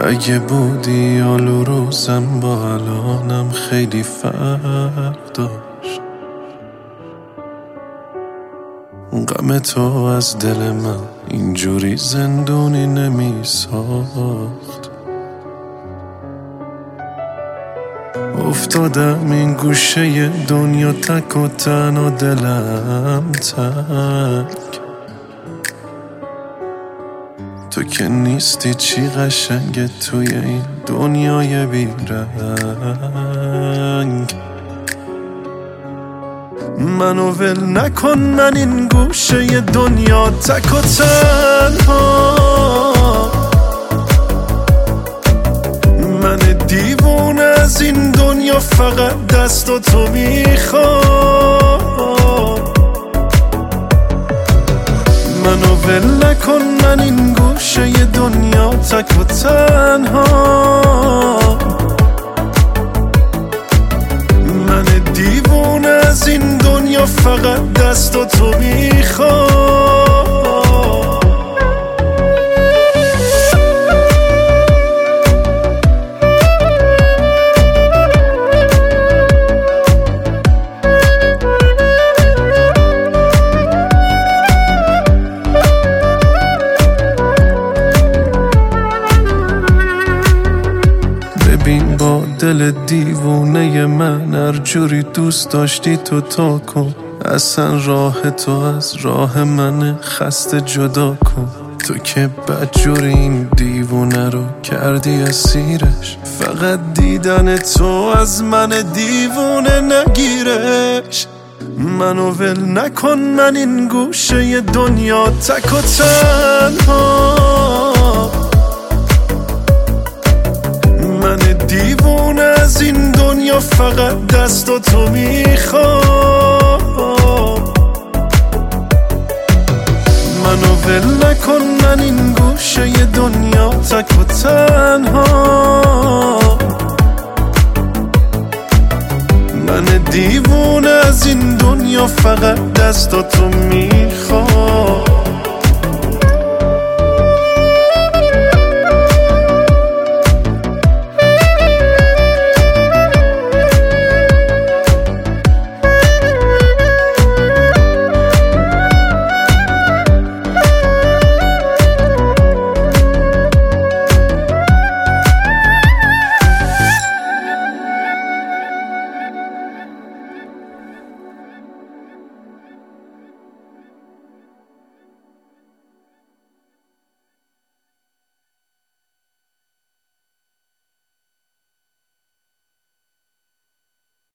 اگه بودی آلو روزم با الانم خیلی فرق داشت. غم تو از دل من اینجوری زندونی نمی ساخت. افتادم این گوشه دنیا تک و تنها دلم تنگ. تو که نیستی چی قشنگه توی این دنیای بیرنگ. منو ول نکن، من این گوشه دنیا تک و تنها. من دیوونه از این دنیا فقط دست و تو میخوام. منو ول نکن، من این گوشه دنیا تک و تنها. من دیوونه از این دنیا فقط دست و تو میخوام. ببین با دل دیوونه من هر جوری دوست داشتی تو تا کن. اصلا راه تو از راه من خسته جدا کن. تو که بدجوری این دیوونه رو کردی اسیرش. فقط دیدن تو از من دیوونه نگیرش. منو ول نکن، من این گوشه دنیا تک و تنها. من دیوونه از این دنیا فقط دست و تو میخوام. منو ول نکن، من این گوشه دنیا تک و تنها. من دیوونه از این دنیا فقط دست و تو میخوام.